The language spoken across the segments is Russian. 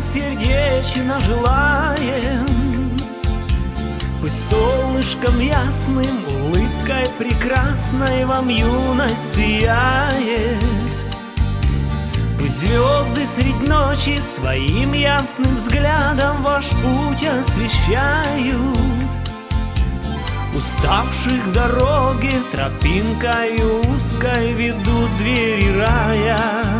сердечно желаем. Пусть солнышком ясным, улыбкой прекрасной вам юность сияет. Пусть звезды средь ночи своим ясным взглядом ваш путь освещают. Уставших в дороге тропинкой узкой ведут двери рая.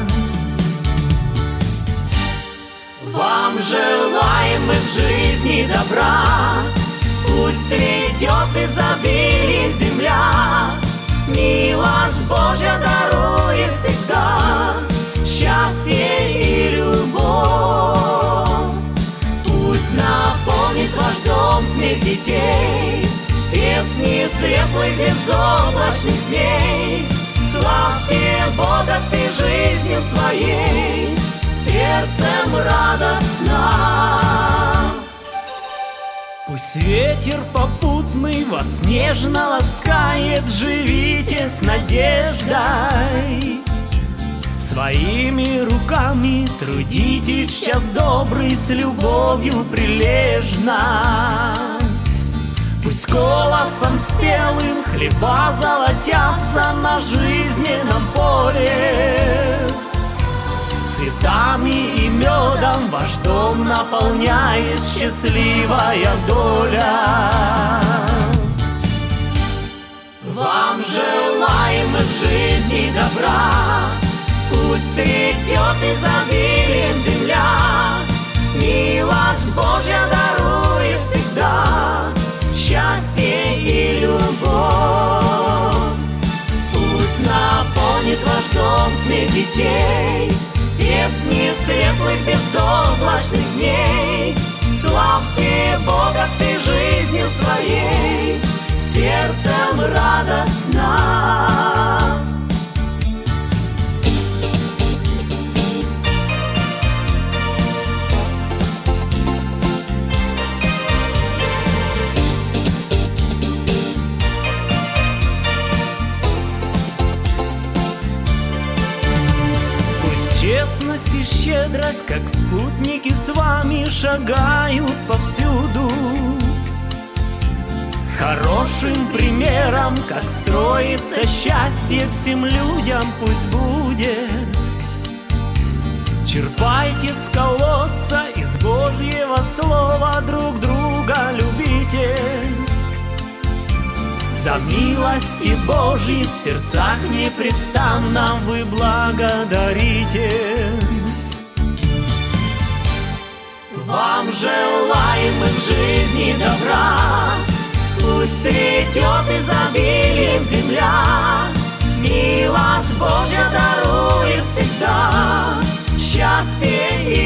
Вам желаем мы в жизни добра, пусть цветет изобилием земля. Милость Божья дарует всегда счастье и любовь. Пусть наполнит ваш дом смех детей, песни светлых безоблачных дней. Славьте Бога всей жизнью своей, сердцем радостно. Пусть ветер попутный вас нежно ласкает, живите с надеждой. Своими руками трудитесь в час добрый, с любовью прилежно. Пусть колосом спелым хлеба золотятся на жизненном поле. Цветами и медом ваш дом наполняет счастливая доля. Вам желаем мы в жизни добра, пусть цветет изобилием земля. Милость Божья дарует всегда счастье и любовь. Пусть наполнит ваш дом смех детей, песни светлых безоблачных дней. Славьте Бога всей жизнью своей, сердцем радостно. Честность и щедрость, как спутники, с вами шагают повсюду. Хорошим примером, как строится счастье, всем людям пусть будет. Черпайте с колодца из Божьего слова, друг друга любите. За милости Божьи в сердцах непрестанно вы благодарите. Вам желаем мы в жизни добра, пусть цветет изобилием земля. Милость Божья дарует всегда счастье и